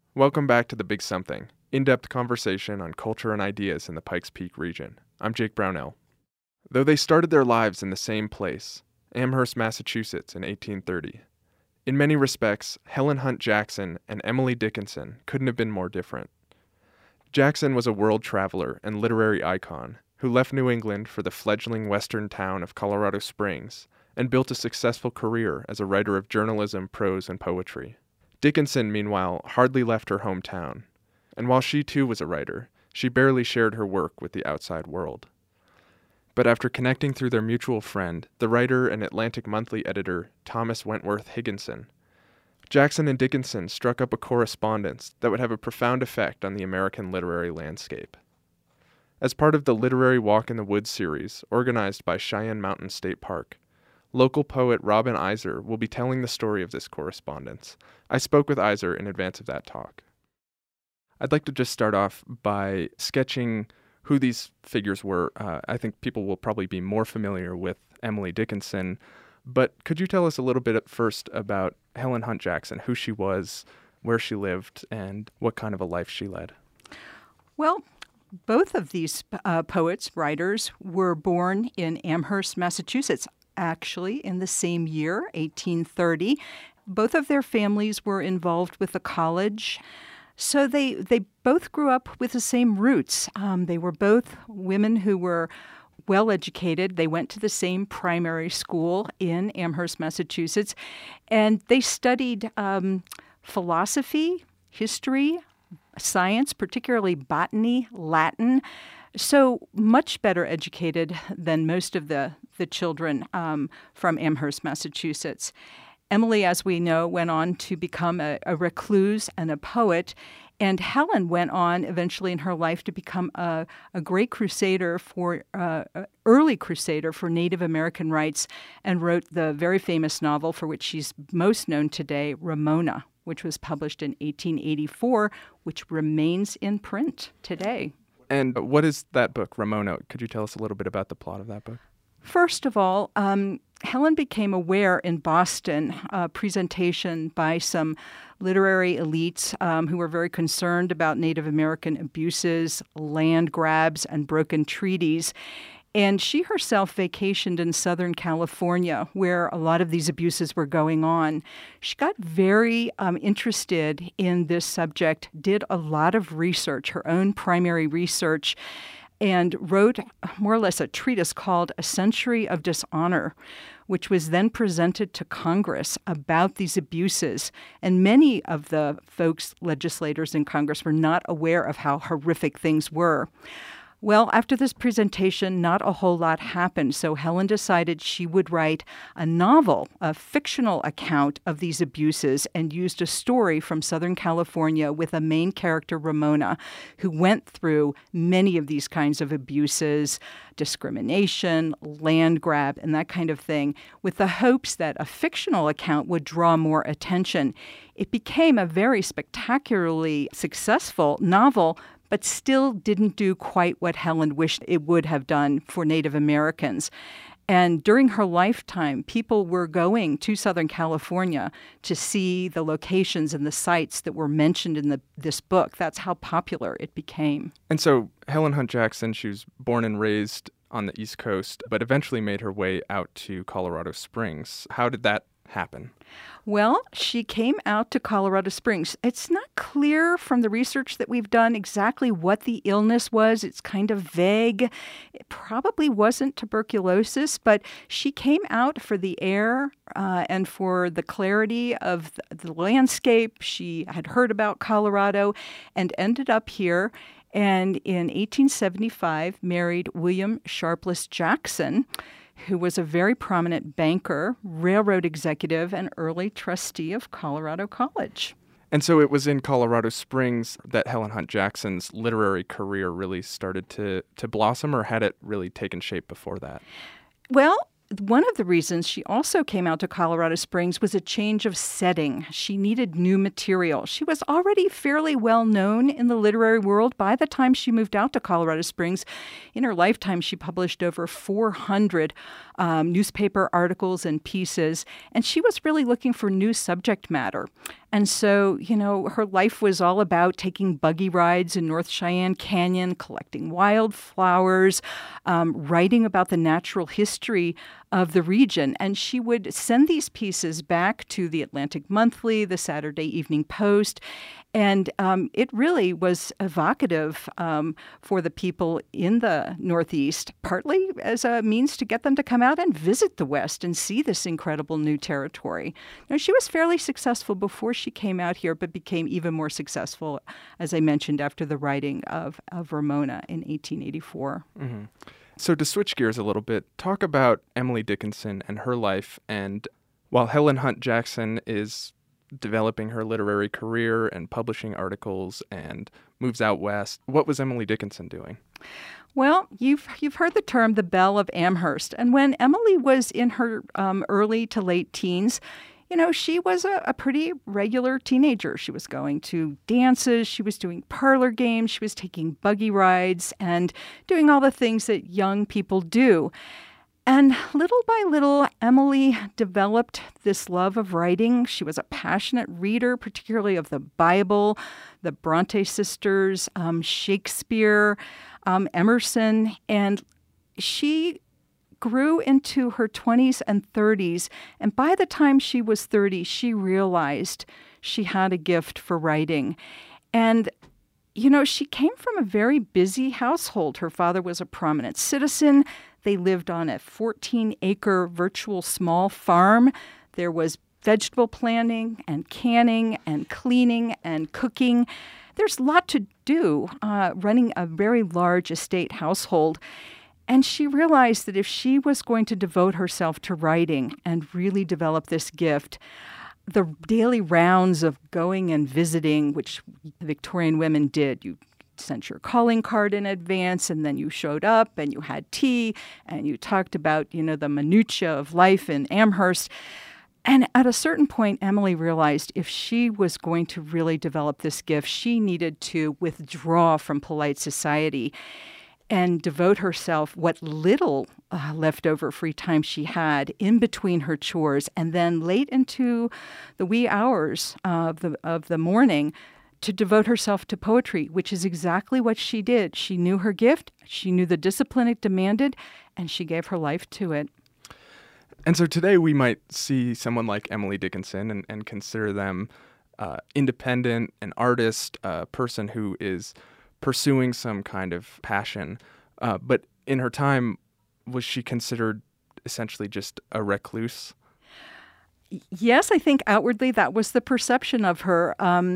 Welcome back to The Big Something, in-depth conversation on culture and ideas in the Pikes Peak region. I'm Jake Brownell. Though they started their lives in the same place, Amherst, Massachusetts, in 1830, in many respects, Helen Hunt Jackson and Emily Dickinson couldn't have been more different. Jackson was a world traveler and literary icon who left New England for the fledgling western town of Colorado Springs and built a successful career as a writer of journalism, prose, and poetry. Dickinson, meanwhile, hardly left her hometown, and while she too was a writer, she barely shared her work with the outside world. But after connecting through their mutual friend, the writer and Atlantic Monthly editor Thomas Wentworth Higginson, Jackson and Dickinson struck up a correspondence that would have a profound effect on the American literary landscape. As part of the Literary Walk in the Woods series, organized by Cheyenne Mountain State Park, local poet Robin Iser will be telling the story of this correspondence. I spoke with Iser in advance of that talk. I'd like to just start off by sketching who these figures were. I think people will probably be more familiar with Emily Dickinson, but could you tell us a little bit at first about Helen Hunt Jackson, who she was, where she lived, and what kind of a life she led? Well, both of these poets, writers, were born in Amherst, Massachusetts, actually in the same year, 1830. Both of their families were involved with the college. So they both grew up with the same roots. They were both women who were well-educated. They went to the same primary school in Amherst, Massachusetts, and they studied philosophy, history, science, particularly botany, Latin, so much better educated than most of the children from Amherst, Massachusetts. Emily, as we know, went on to become a recluse and a poet, and Helen went on eventually in her life to become a great crusader early crusader for Native American rights, and wrote the very famous novel for which she's most known today, Ramona, which was published in 1884, which remains in print today. And what is that book, Ramona? Could you tell us a little bit about the plot of that book? First of all, Helen became aware in Boston a presentation by some literary elites who were very concerned about Native American abuses, land grabs, and broken treaties. And she herself vacationed in Southern California, where a lot of these abuses were going on. She got very interested in this subject, did a lot of research, her own primary research, and wrote more or less a treatise called A Century of Dishonor, which was then presented to Congress about these abuses. And many of the legislators in Congress were not aware of how horrific things were. Well, after this presentation, not a whole lot happened, so Helen decided she would write a novel, a fictional account of these abuses, and used a story from Southern California with a main character, Ramona, who went through many of these kinds of abuses, discrimination, land grab, and that kind of thing, with the hopes that a fictional account would draw more attention. It became a very spectacularly successful novel, but still didn't do quite what Helen wished it would have done for Native Americans. And during her lifetime, people were going to Southern California to see the locations and the sites that were mentioned in this book. That's how popular it became. And so Helen Hunt Jackson, she was born and raised on the East Coast, but eventually made her way out to Colorado Springs. How did that happen? Well, she came out to Colorado Springs. It's not clear from the research that we've done exactly what the illness was. It's kind of vague. It probably wasn't tuberculosis, but she came out for the air and for the clarity of the landscape. She had heard about Colorado and ended up here, and in 1875 married William Sharpless Jackson, who was a very prominent banker, railroad executive, and early trustee of Colorado College. And so it was in Colorado Springs that Helen Hunt Jackson's literary career really started to blossom, or had it really taken shape before that? Well, one of the reasons she also came out to Colorado Springs was a change of setting. She needed new material. She was already fairly well known in the literary world by the time she moved out to Colorado Springs. In her lifetime, she published over 400 newspaper articles and pieces, and she was really looking for new subject matter. And so, her life was all about taking buggy rides in North Cheyenne Canyon, collecting wildflowers, writing about the natural history of the region. And she would send these pieces back to the Atlantic Monthly, the Saturday Evening Post. And it really was evocative for the people in the Northeast, partly as a means to get them to come out and visit the West and see this incredible new territory. Now, she was fairly successful before she came out here, but became even more successful, as I mentioned, after the writing of Ramona in 1884. Mm-hmm. So to switch gears a little bit, talk about Emily Dickinson and her life. And while Helen Hunt Jackson is developing her literary career and publishing articles and moves out west, what was Emily Dickinson doing? Well, you've heard the term the Belle of Amherst. And when Emily was in her early to late teens, she was a pretty regular teenager. She was going to dances, she was doing parlor games, she was taking buggy rides and doing all the things that young people do. And little by little, Emily developed this love of writing. She was a passionate reader, particularly of the Bible, the Bronte sisters, Shakespeare, Emerson, and she grew into her 20s and 30s. And by the time she was 30, she realized she had a gift for writing. And she came from a very busy household. Her father was a prominent citizen. They lived on a 14-acre virtual small farm. There was vegetable planting and canning and cleaning and cooking. There's a lot to do running a very large estate household. And she realized that if she was going to devote herself to writing and really develop this gift, the daily rounds of going and visiting, which Victorian women did, you sent your calling card in advance, and then you showed up and you had tea and you talked about, the minutiae of life in Amherst. And at a certain point, Emily realized if she was going to really develop this gift, she needed to withdraw from polite society and devote herself what little leftover free time she had in between her chores, and then late into the wee hours of the morning to devote herself to poetry, which is exactly what she did. She knew her gift, she knew the discipline it demanded, and she gave her life to it. And so today we might see someone like Emily Dickinson and consider them independent, an artist, a person who is pursuing some kind of passion. But in her time, was she considered essentially just a recluse? Yes, I think outwardly that was the perception of her.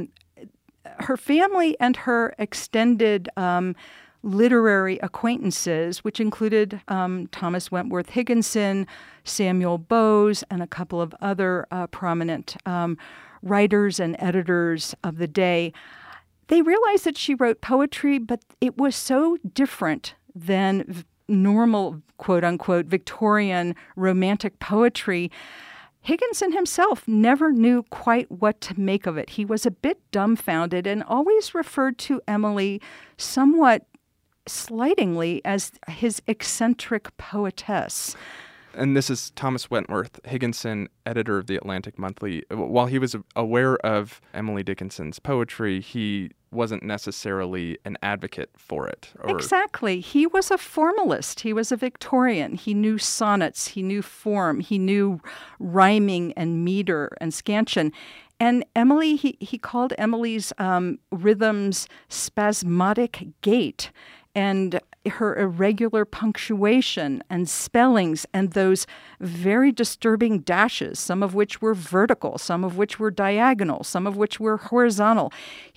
Her family and her extended literary acquaintances, which included Thomas Wentworth Higginson, Samuel Bowes, and a couple of other prominent writers and editors of the day, they realized that she wrote poetry, but it was so different than normal, quote-unquote, Victorian romantic poetry. Higginson himself never knew quite what to make of it. He was a bit dumbfounded and always referred to Emily somewhat slightingly as his eccentric poetess. And this is Thomas Wentworth Higginson, editor of the Atlantic Monthly. While he was aware of Emily Dickinson's poetry, he wasn't necessarily an advocate for it. Exactly. He was a formalist. He was a Victorian. He knew sonnets. He knew form. He knew rhyming and meter and scansion. And Emily, he called Emily's rhythms spasmodic gait, and her irregular punctuation and spellings and those very disturbing dashes, some of which were vertical, some of which were diagonal, some of which were horizontal.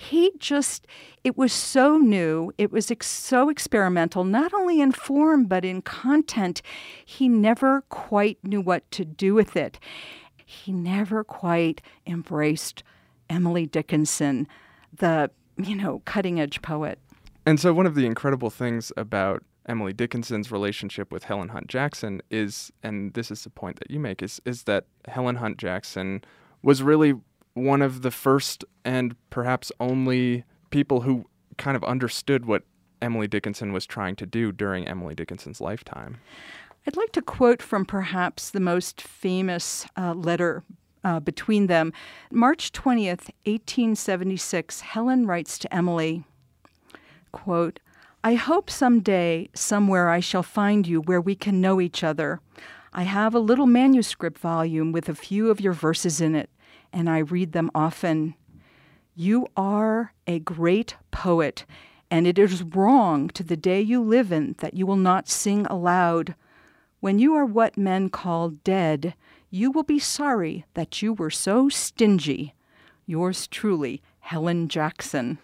It was so new, it was so experimental, not only in form but in content. He never quite knew what to do with it. He never quite embraced Emily Dickinson, the, cutting-edge poet. And so one of the incredible things about Emily Dickinson's relationship with Helen Hunt Jackson is, and this is the point that you make, is that Helen Hunt Jackson was really one of the first and perhaps only people who kind of understood what Emily Dickinson was trying to do during Emily Dickinson's lifetime. I'd like to quote from perhaps the most famous letter between them. March 20th, 1876, Helen writes to Emily, quote, "I hope someday, somewhere I shall find you where we can know each other. I have a little manuscript volume with a few of your verses in it, and I read them often. You are a great poet, and it is wrong to the day you live in that you will not sing aloud. When you are what men call dead, you will be sorry that you were so stingy. Yours truly, Helen Jackson."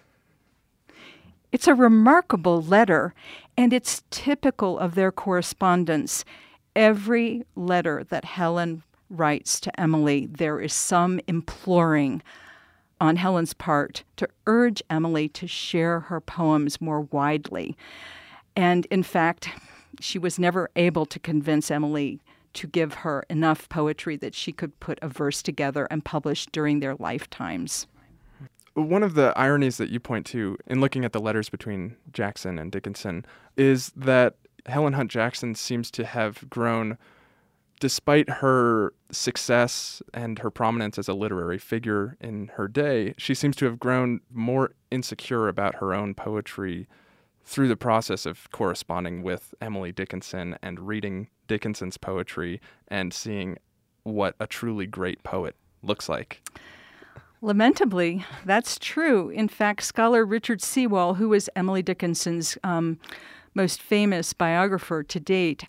It's a remarkable letter, and it's typical of their correspondence. Every letter that Helen writes to Emily, there is some imploring on Helen's part to urge Emily to share her poems more widely. And in fact, she was never able to convince Emily to give her enough poetry that she could put a verse together and publish during their lifetimes. One of the ironies that you point to in looking at the letters between Jackson and Dickinson is that Helen Hunt Jackson seems to have grown, despite her success and her prominence as a literary figure in her day, she seems to have grown more insecure about her own poetry through the process of corresponding with Emily Dickinson and reading Dickinson's poetry and seeing what a truly great poet looks like. Lamentably, that's true. In fact, scholar Richard Sewall, who was Emily Dickinson's most famous biographer to date,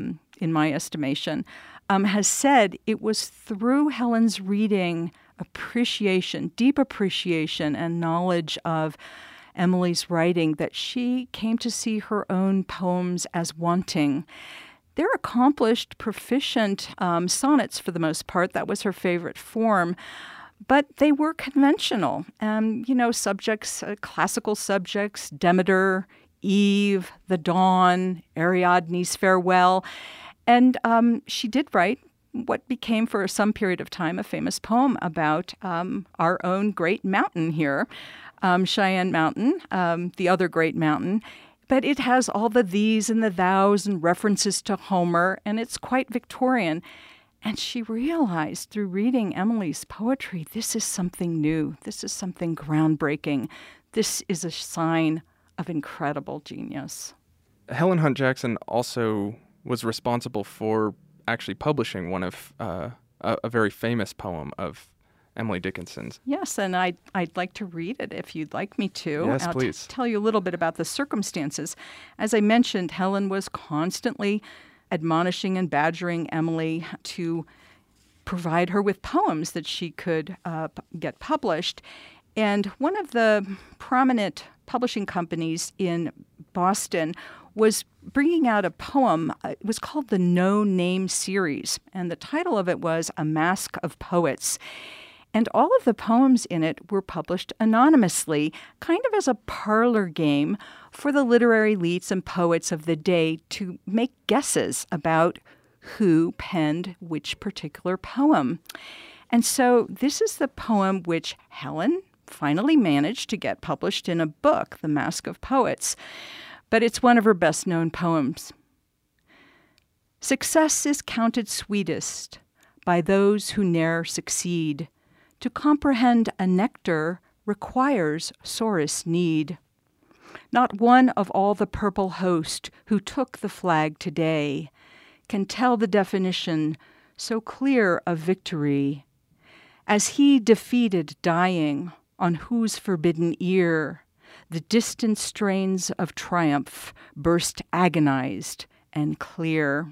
in my estimation, has said it was through Helen's reading appreciation, deep appreciation and knowledge of Emily's writing that she came to see her own poems as wanting. They're accomplished, proficient sonnets for the most part. That was her favorite form. But they were conventional. Subjects, classical subjects, Demeter, Eve, the Dawn, Ariadne's Farewell. And she did write what became for some period of time a famous poem about our own great mountain here, Cheyenne Mountain, the other great mountain. But it has all the these and the thous and references to Homer, and it's quite Victorian. And she realized through reading Emily's poetry, this is something new. This is something groundbreaking. This is a sign of incredible genius. Helen Hunt Jackson also was responsible for actually publishing one of a very famous poem of Emily Dickinson's. Yes, and I'd like to read it if you'd like me to. Yes, I'll please. Tell you a little bit about the circumstances. As I mentioned, Helen was constantly admonishing and badgering Emily to provide her with poems that she could get published. And one of the prominent publishing companies in Boston was bringing out a poem. It was called the No Name Series, and the title of it was A Masque of Poets. And all of the poems in it were published anonymously, kind of as a parlor game for the literary elites and poets of the day to make guesses about who penned which particular poem. And so this is the poem which Helen finally managed to get published in a book, The Masque of Poets. But it's one of her best-known poems. Success is counted sweetest by those who ne'er succeed. To comprehend a nectar requires sorest need. Not one of all the purple host who took the flag today can tell the definition so clear of victory as he defeated dying on whose forbidden ear the distant strains of triumph burst agonized and clear.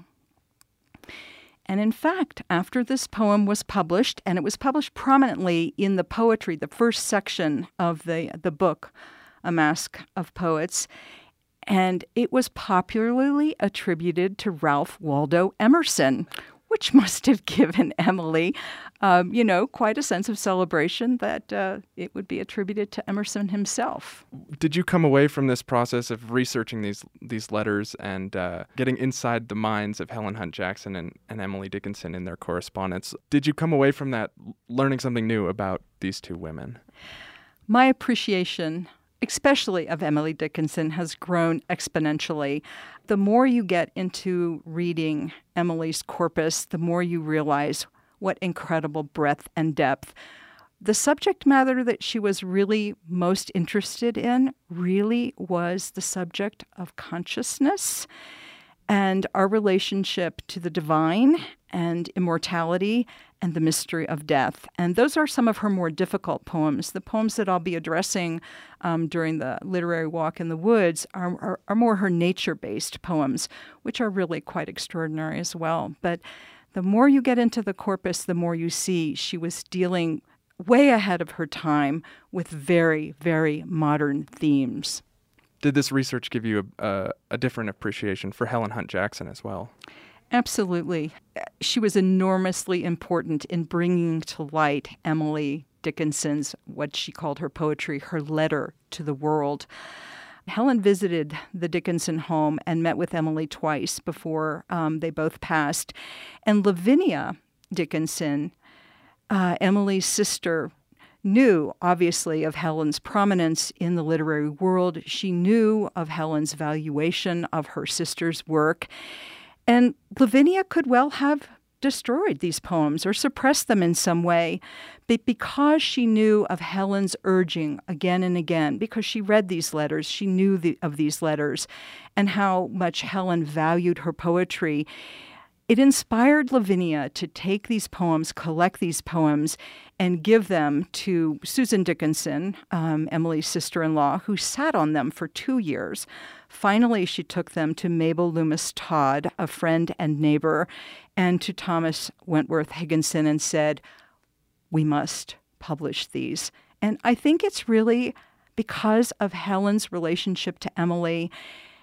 And in fact, after this poem was published, and it was published prominently in the poetry, the first section of the book, A Masque of Poets, and it was popularly attributed to Ralph Waldo Emerson, which must have given Emily, quite a sense of celebration that it would be attributed to Emerson himself. Did you come away from this process of researching these letters and getting inside the minds of Helen Hunt Jackson and Emily Dickinson in their correspondence? Did you come away from that learning something new about these two women? My appreciation, especially of Emily Dickinson, has grown exponentially. The more you get into reading Emily's corpus, the more you realize what incredible breadth and depth. The subject matter that she was really most interested in really was the subject of consciousness and our relationship to the divine and immortality and the mystery of death. And those are some of her more difficult poems. The poems that I'll be addressing during the literary walk in the woods are more her nature-based poems, which are really quite extraordinary as well. But the more you get into the corpus, the more you see she was dealing way ahead of her time with very, very modern themes. Did this research give you a different appreciation for Helen Hunt Jackson as well? Absolutely. She was enormously important in bringing to light Emily Dickinson's, what she called her poetry, her letter to the world. Helen visited the Dickinson home and met with Emily twice before they both passed. And Lavinia Dickinson, Emily's sister, knew, obviously, of Helen's prominence in the literary world. She knew of Helen's valuation of her sister's work. And Lavinia could well have destroyed these poems or suppressed them in some way. But because she knew of Helen's urging again and again, because she read these letters, she knew of these letters and how much Helen valued her poetry, it inspired Lavinia to take these poems, collect these poems, and give them to Susan Dickinson, Emily's sister-in-law, who sat on them for 2 years. Finally, she took them to Mabel Loomis Todd, a friend and neighbor, and to Thomas Wentworth Higginson and said, "We must publish these." And I think it's really because of Helen's relationship to Emily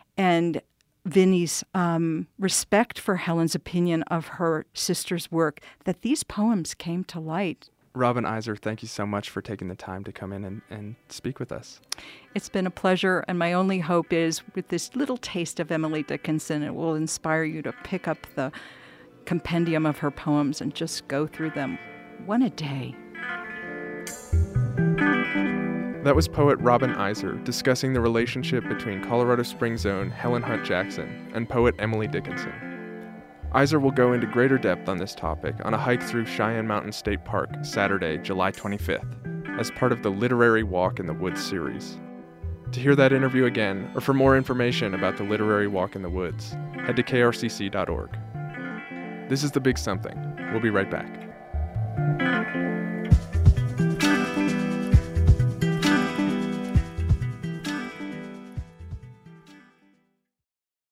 and Vinnie's respect for Helen's opinion of her sister's work that these poems came to light. Robin Iser, thank you so much for taking the time to come in and speak with us. It's been a pleasure, and my only hope is with this little taste of Emily Dickinson, it will inspire you to pick up the compendium of her poems and just go through them one a day. That was poet Robin Iser discussing the relationship between Colorado Springs' own Helen Hunt Jackson and poet Emily Dickinson. Iser will go into greater depth on this topic on a hike through Cheyenne Mountain State Park Saturday, July 25th, as part of the Literary Walk in the Woods series. To hear that interview again, or for more information about the Literary Walk in the Woods, head to krcc.org. This is The Big Something. We'll be right back.